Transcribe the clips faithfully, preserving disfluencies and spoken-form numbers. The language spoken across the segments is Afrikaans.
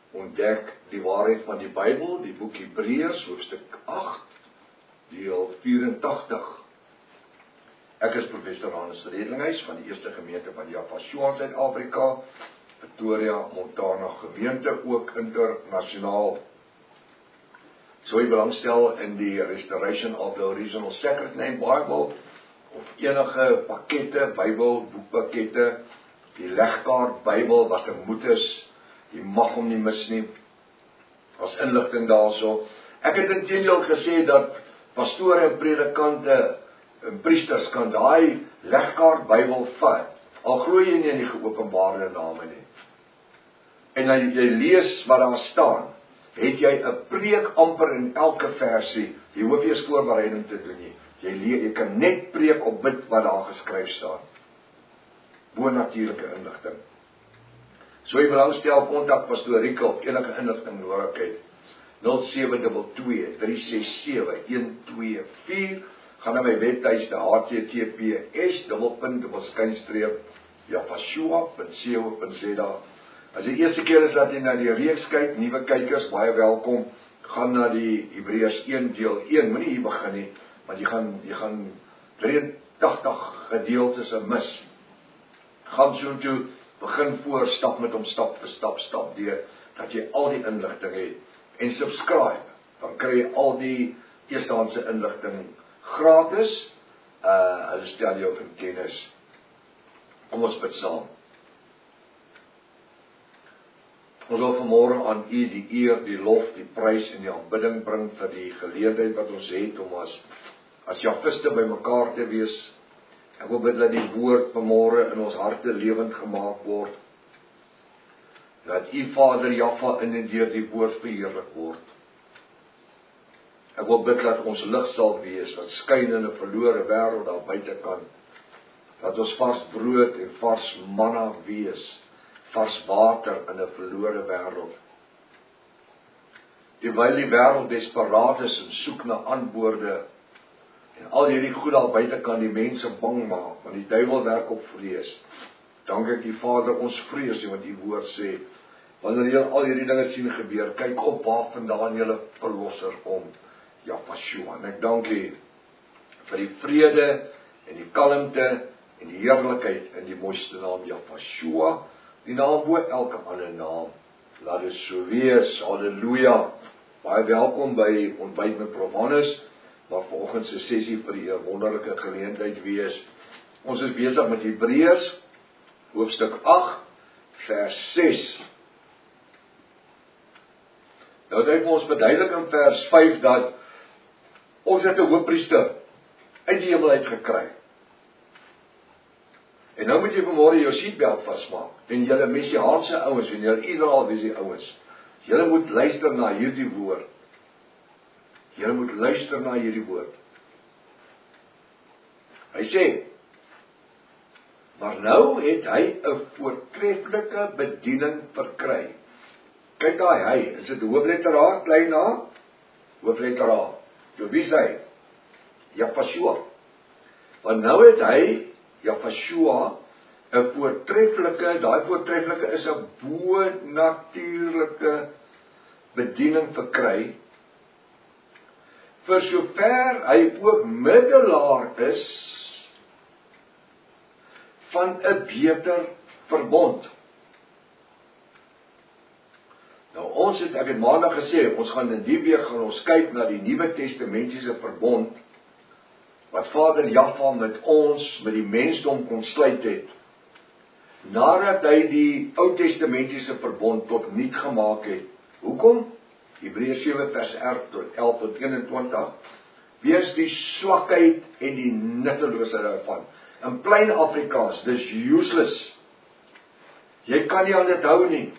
ontdek die waarheid van die Bybel, die boek Hebreërs, hoofstuk agt, deel vyf-en-tagtig. Ek is professor Hannes Redlinghuis van die Eerste Gemeente van Japasjoa in Suid-Afrika, Pretoria, Montana gemeente, ook internasionaal. So jy belangstel in die Restoration of the Original Sacred Name Bible, of enige pakkette, Bybel, boekpakkette, die legkaart Bybel, wat 'n moet is, jy mag hom nie mis nie, as inligting daarso. Ek het inteendeel gesê dat pastore en predikante en priesters kan daai legkaart Bybel vat, al glo jy nie in die geopenbaarde name nie. En dan jy lees wat daar staan, het jy 'n preek amper in elke versie, jy hoef nie eens voorbereiding te doen nie. Jy leer, jy kan net preek op bid wat daar geskryf staan. Bo-natuurlike inligting. So jy belangstel, kontak pastoor Riekel, enige inligting nodig het. nul sewe twee twee, drie ses sewe, een twee vier, gaan na my webtuiste h t t p s dubbelpunt skynstreep japasjoa punt co punt za. As die eerste keer is dat jy na die reeks kyk, nuwe kykers, baie welkom. Gaan na die Hebreërs een deel een, moenie hier begin nie, want jy gaan jy gaan drieëntagtig gedeeltes mis. Gaan so toe, begin voor, stap met hom stap vir stap, stap deur, dat jy al die inligting het. En subscribe, dan kry jy al die eerstehandse inligting gratis. Uh, hulle stel jou in kennis. Kom ons bid saam. Ons wil vanmôre aan U die eer, die lof, die prys en die aanbidding bring vir die geleentheid wat ons het om as, as Jafiste by mekaar te wees. Ek wil bid dat die woord vanmôre in ons harte lewend gemaak word. Dat U Vader Jaffa in en deur die woord verheerlik word. Ek wil bid dat ons lig sal wees, wat skyn in 'n verlore wêreld daar buitekant. Dat ons vars brood en vars manna wees, vars water in 'n verlore wêreld. Terwyl die wêreld desperaat is en soek na antwoorde, en al hierdie goed daar buitekant die mense bang maak, want die duiwel werk op vrees. Dank ek die Vader, ons vrees nie, wat die woord sê. Wanneer jy al hierdie dinge sien gebeur, kyk op waar vandaan julle verlosser kom, Japasjoa. En ek dank U vir die vrede en die kalmte en die heerlikheid in die mooiste naam Japasjoa, die naam bo elke ander naam. Laat dit so wees. Halleluja. Baie welkom by Ontbyt met Prof Hannes, maar vanoggend se sessie vir die wonderlike geleentheid wees. Ons is besig met Hebreërs, hoofstuk agt, vers ses. Nou het hy vir ons verduidelik in vers vyf dat ons het 'n hoëpriester uit die hemel uit gekry. En nou moet jy vanmôre jou seatbelt vasmaak. En julle Messiaanse ouens en julle Israel wie se ouens, julle moet luister na hierdie woord. Julle moet luister na hierdie woord. Hy sê, maar nou het hy 'n voortreffelike bediening verkry. Kyk daai hy, is dit hoofletter A, klein a, hoofletter A. So wie sê? Japasjoa. Want nou het hy, Japasjoa, 'n voortreffelike, daai voortreffelike is 'n bo-natuurlike bediening verkry, vir sover hy ook middelaar is van 'n beter verbond. Nou ons het, ek het maandag gesê, ons gaan in die week gaan ons kyk na die Nuwe Testamentiese verbond, wat Vader Jaffa met ons, met die mensdom kon sluit het, nadat hy die Ou Testamentiese verbond tot niet gemaak het. Hoekom? Hebreërs sewe vers elf tot eenentwintig, wees die swakheid en die nutteloosheid daarvan. In plain Afrikaans, dis useless. Jy kan nie aan dit hou nie.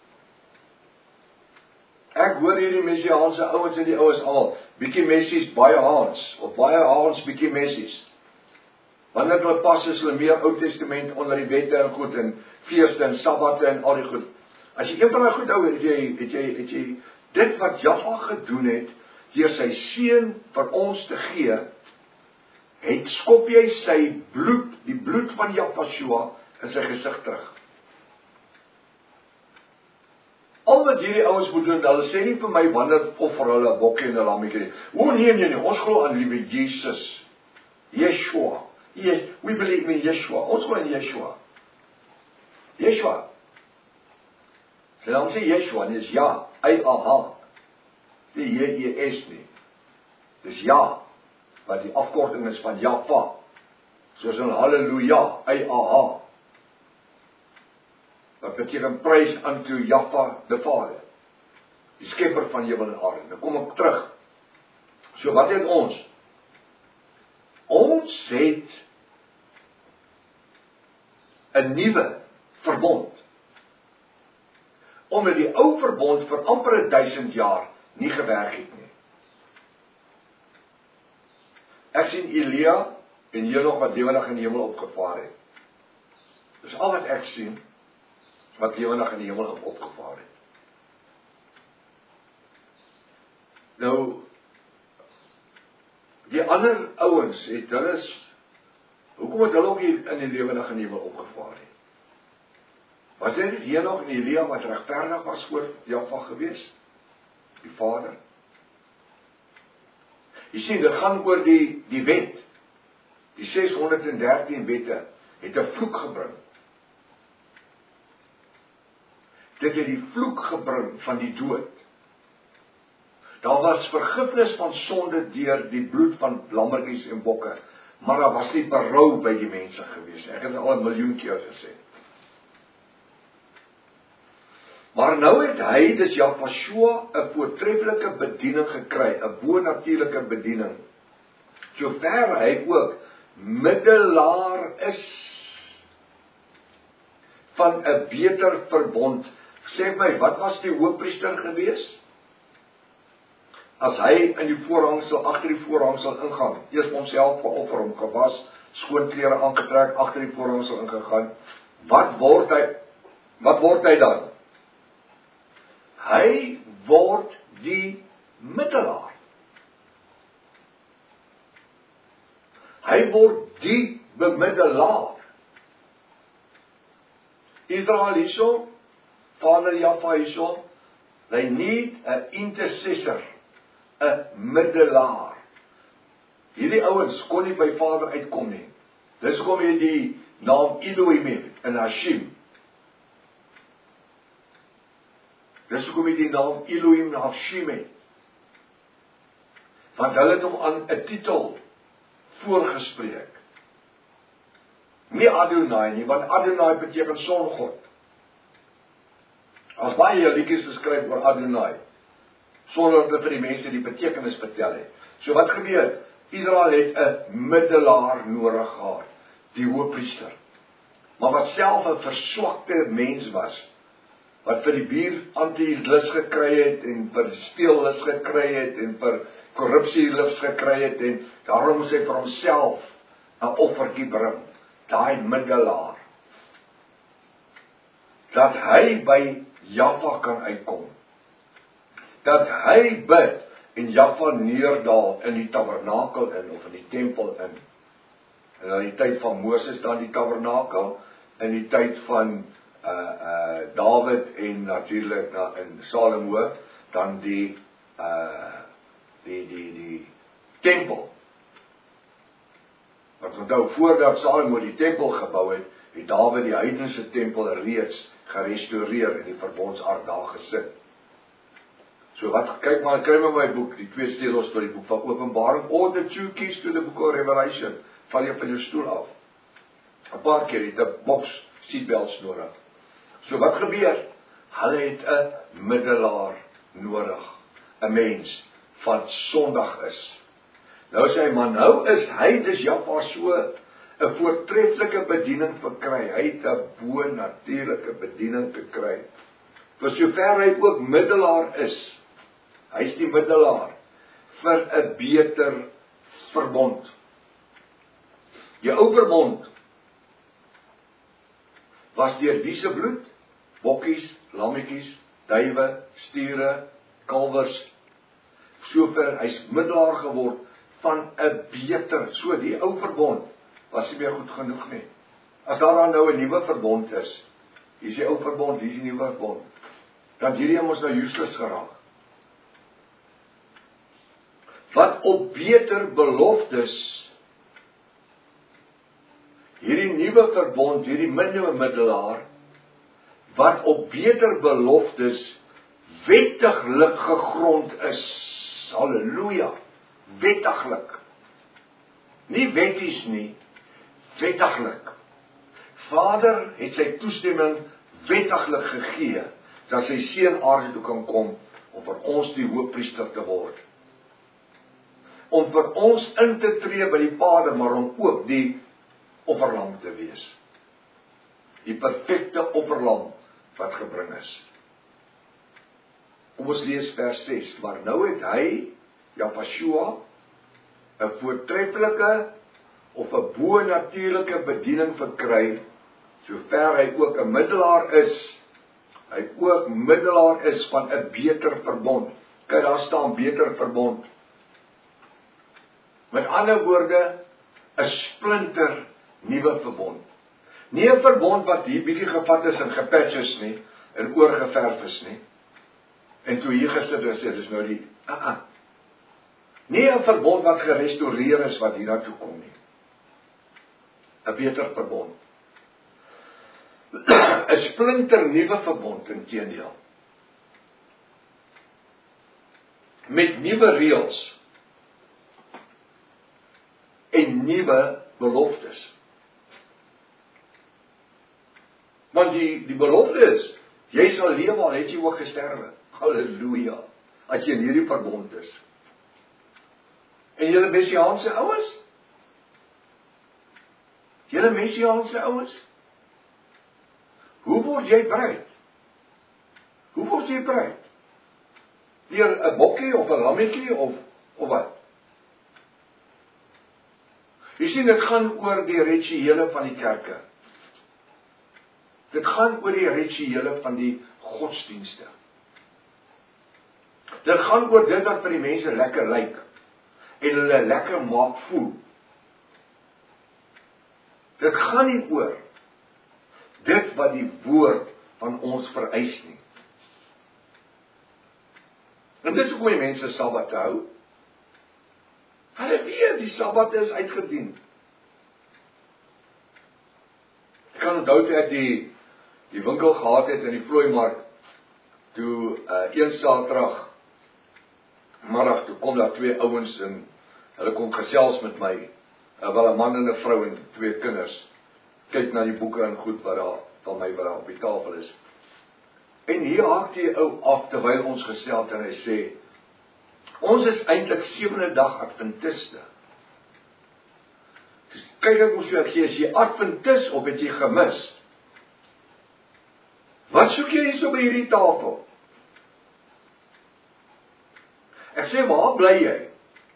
Ek hoor hierdie Messiaanse ouens en die ouens almal, bietjie messies, baie haans, of baie haans, bietjie messies. Wanneer hulle pas is hulle meer Ou Testament onder die wette en goed, en feeste en sabbate en al die goed. As jy een van my goed hou, het jy, het jy, het jy, dit wat Jaffa gedoen het, deur sy seun vir ons te gee, het skop jy sy bloed, die bloed van Japasjoa, in sy gesig terug. Al wat hierdie ouens moet doen, hulle sê nie vir my wanneer offer hulle 'n bokkie en 'n lammetjie nie. O nee nee nee, ons glo aan liewe Jesus. Yeshua. Yes, we believe in Yeshua. Ons glo in Yeshua. Yeshua. Sy naam sê Yeshua, nie is ja, Y A H. Dis nie J E S nie. Dis ja, wat die afkorting is van Jahva. Soos in Halleluja, Y A H. Wat beteken prys unto Jahva die Vader. Die skepper van hemel en aarde. Nou kom ek terug. So wat het ons? Ons het 'n nuwe verbond. Omdat die ou verbond vir amper duisend jaar nie gewerk het nie. Ek sien Elia en Henog wat lewendig in die hemel opgevaar het. Dis al wat ek sien, wat lewendig in die hemel opgevaar het. Nou, die ander ouens het hulle, hoekom het hulle ook nie in die lewendig in die hemel opgevaar het? Was dit nie Henog en Elia wat regverdig was voor Jahva gewees? Die Vader. Jy sien, dit gaan oor die, die wet. Die ses honderd en dertien wette het 'n vloek gebring. Dit het die vloek gebring van die dood. Daar was vergifnis van sonde deur die bloed van lammetjies en bokke, maar daar was nie berou by die mense gewees. Ek het al 'n miljoen keer gesê. Maar nou het hy, dis Jahva, 'n voortreffelike bediening gekry, 'n bonatuurlike bediening. Sover hy ook middelaar is van 'n beter verbond. Sê my, wat was die hoofpriester gewees? As hy in die voorhangsel, agter die voorhangsel ingaan, eers homself veroffer, hom gewas, skoon klere aangetrek, agter die voorhangsel ingegaan, wat word hy, wat word hy dan? Hy word die middelaar. Hy word die bemiddelaar. Israel hierso, Vader Jahva hierso, they need an intercessor, 'n middelaar. Hierdie ouens kon nie by Vader uitkom nie. Dis hoekom jy die naam Elohim het in Hashim. Dis hoekom jy die naam Elohim na Hashim het. Want hulle het hom aan 'n titel voorgespreek. Nie Adonai nie, want Adonai beteken songod. As baie liedjies geskryf oor Adonai, sonder dat vir die mense die betekenis vertel het. So wat gebeur? Israel het 'n middelaar nodig gehad, die hoofpriester. Maar wat self 'n verswakte mens was, wat vir die buur anti-lus gekry het, en vir steellus gekry het, en vir korrupsielus gekry het, en daarom moes hy vir homself 'n offertjie bring, daai middelaar. Dat hy by Jahva kan uitkom. Dat hy bid, en Jahva neerdaal in die tabernakel in, of in die tempel in. En in die tyd van Moses dan die tabernakel, in die tyd van uh, uh, Dawid en natuurlik na in Salomo, dan die, uh, die, die, die tempel. Want onthou, voordat Salomo die tempel gebou het, het Dawid die heidense tempel reeds gerestoreer en die verbondsark daar gesit. So wat, kyk maar, kry maar my boek, die twee stelos tot die boek van Openbaring, or the two keys to the book of Revelation, val jy van jou stoel af. 'n Paar keer het 'n boks seatbelts nodig. So wat gebeur? Hulle het 'n middelaar nodig, 'n mens wat sondig is. Nou sê hy, maar nou is hy, dis Jahva, so 'n voortreffelike bediening verkry. Hy het 'n bo-natuurlike bediening gekry. Vir sover hy ook middelaar is, hy is die middelaar vir 'n beter verbond. Die ou verbond was deur wie se bloed? Bokkies, lammetjies, duwe, stiere, kalwers. Sover hy's middelaar geword van 'n beter, so die ou verbond was nie meer goed genoeg nie. As daar dan nou 'n nuwe verbond is, hier is die ou verbond, hier is die nuwe verbond. dan hierdie ons nou useless geraak. Wat op beter beloftes, hierdie nuwe verbond, hierdie nuwe middelaar, wat op beter beloftes wettiglik gegrond is. Halleluja, wettiglik. Nie wetties nie, wettiglik. Vader het sy toestemming wettiglik gegee, dat sy seun aarde toe kan kom, om vir ons die hoëpriester te word. Om vir ons in te tree by die Vader, maar om ook die offerlam te wees. Die perfekte offerlam wat gebring is. Kom ons lees vers ses, maar nou het hy, Jahshua, 'n voortreffelike of 'n bo-natuurlike bediening verkry, sover hy ook 'n middelaar is, hy ook middelaar is van 'n beter verbond. Kyk, daar staan beter verbond. Met ander woorde, 'n splinter nuwe verbond. Nie 'n verbond wat hier bietjie gevat is en gepatch is nie, en oorgeverf is nie. En toe hier gesit is, dis nou die, uh -uh. nie 'n verbond wat gerestoreer is wat hier na toe kom nie. 'n beter verbond. 'n splinter nuwe verbond inteendeel. Met nuwe reëls en nuwe beloftes. Want die, die belofte is, jy sal lewe al het jy ook gesterwe. Halleluja, as jy in hierdie verbond is. En julle Messiaanse ouens? Julle Messiaanse ouens? Hoe word jy bruid? Hoe word jy bruid? Deur 'n bokkie of 'n lammetjie of, of wat? Jy sien, dit gaan oor die rituele van die kerke. Dit gaan oor die rituele van die godsdienste. Dit gaan oor dit wat vir die mense lekker lyk en hulle lekker maak voel. Dit gaan nie oor dit wat die woord van ons vereis nie. En dit is hoe die mense Sabbat hou. Hulle weet die Sabbat is uitgedien. Ek kan onthou toe ek die die winkel gehad het in die Vlooimark, toe uh, een Saterdag middag, toe kom daar twee ouens en hulle kom gesels met my, uh, wel 'n man en 'n vrou en twee kinders, kyk na die boeke en goed wat daar van my wat daar op die tafel is. En hier haak die ou af terwyl ons gesels en hy sê, ons is eintlik sewende dag Adventiste. Dus kyk ek moes vir ek sê, as jy Adventis of het jy gemis? Wat soek jy hier so by hierdie tafel? Ek sê, waar bly jy?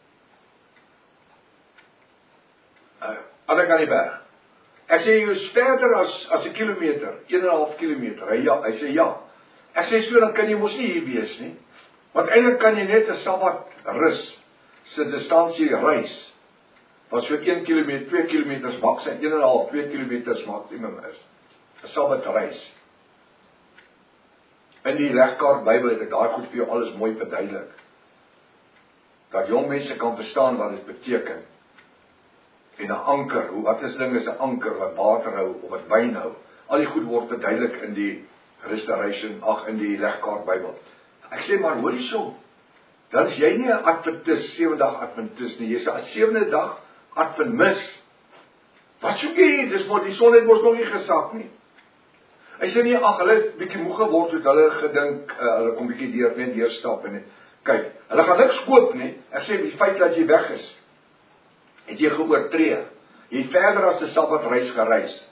Uh, Ander kan die berg. Ek sê, jy is verder as, as 'n kilometer, een en 'n half kilometer. Hy, ja, hy sê, ja. Ek sê, so dan kan jy mos nie hier wees nie. Want eintlik kan jy net 'n Sabbat rus, se distansie reis, wat so een kilometer, twee kilometers maks en een en 'n half, twee kilometers maksimum is. 'n Sabbat reis. In die legkaart Bybel het ek daai goed vir jou alles mooi verduidelik. Dat jong mense kan verstaan wat dit beteken. En 'n anker, hoe wat is ding is 'n anker wat water hou of wat wyn hou. Al die goed word verduidelik in die Restoration, ag in die legkaart Bybel. Ek sê maar hoor hierso. Dan is jy nie 'n Adventis, sewende dag Adventis nie. Jy's 'n sewende dag Adventis. Wat soek jy? Dis maar die son het mos nog nie gesak nie. Hy sê nie, ag, hulle is bietjie moeg geword, het hulle gedink, uh, hulle kom bietjie deur, net deurstap en kyk, hulle gaan niks koop nie. Ek sê, die feit dat jy weg is, het jy geoortree. Jy het verder as 'n Sabbatreis gereis.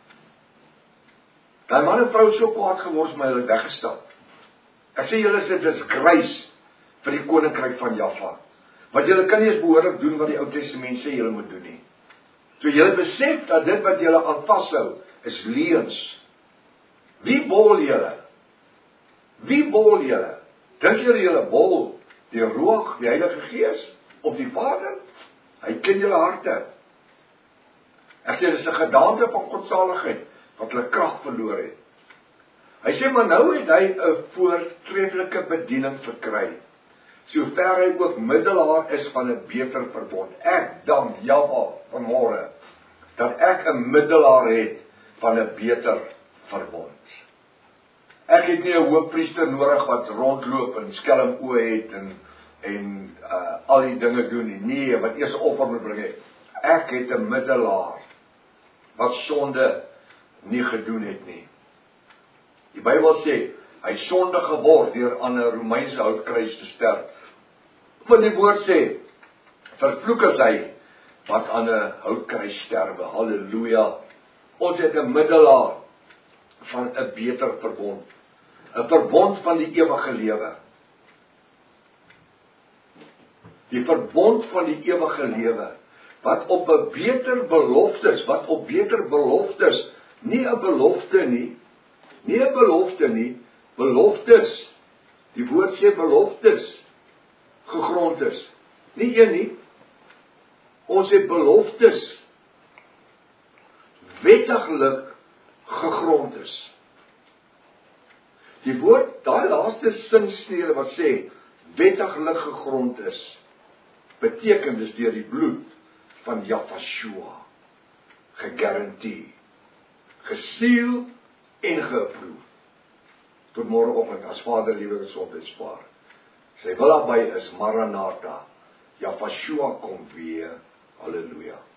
Daai man en vrou so kwaad geword, maar hulle weggestap. Ek sê, julle is 'n disgrace vir die koninkryk van Jaffa. Want julle kan nie eens behoorlik doen wat die Ou Testament sê julle moet doen nie. So julle besef dat dit wat julle aan vashou is leuns. Wie bol julle? Wie bol julle? Dink julle julle bol die Ruach, die Heilige Gees, of die Vader? Hy ken julle harte. Ek sê, dit is 'n gedaante van godsaligheid wat hulle krag verloor het. Hy sê, maar nou het hy 'n voortreffelike bediening verkry, sover hy ook middelaar is van 'n beter verbond. Ek dank Jahwe vanmôre, dat ek 'n middelaar het van 'n beter verbond. Ek het nie 'n hoofpriester nodig wat rondloop en skelm oë het en en uh, al die dinge doen nie. Nee, wat eers 'n offer moet bring het. Ek het 'n middelaar wat sonde nie gedoen het nie. Die Bybel sê, hy sonde geword deur aan 'n Romeinse houtkruis te sterf. Want die woord sê, vervloek is hy wat aan 'n houtkruis sterwe. Halleluja. Ons het 'n middelaar van 'n beter verbond. 'n Verbond van die ewige lewe. Die verbond van die ewige lewe, wat op 'n beter beloftes, wat op beter beloftes, nie 'n belofte nie, nie 'n belofte nie, beloftes, die woord sê beloftes, gegrond is, nie een nie, ons het beloftes, wettiglik gegrond is. Die woord, daai laaste sinsnede wat sê, wettiglik gegrond is, beteken dis deur die bloed van Jahwe gegarandeer, gesiel en geapprove. Tot môreoggend as Vader liewe gesondheid spaar. Sy wil naby is, Maranatha, Jahwe kom weer. Halleluja.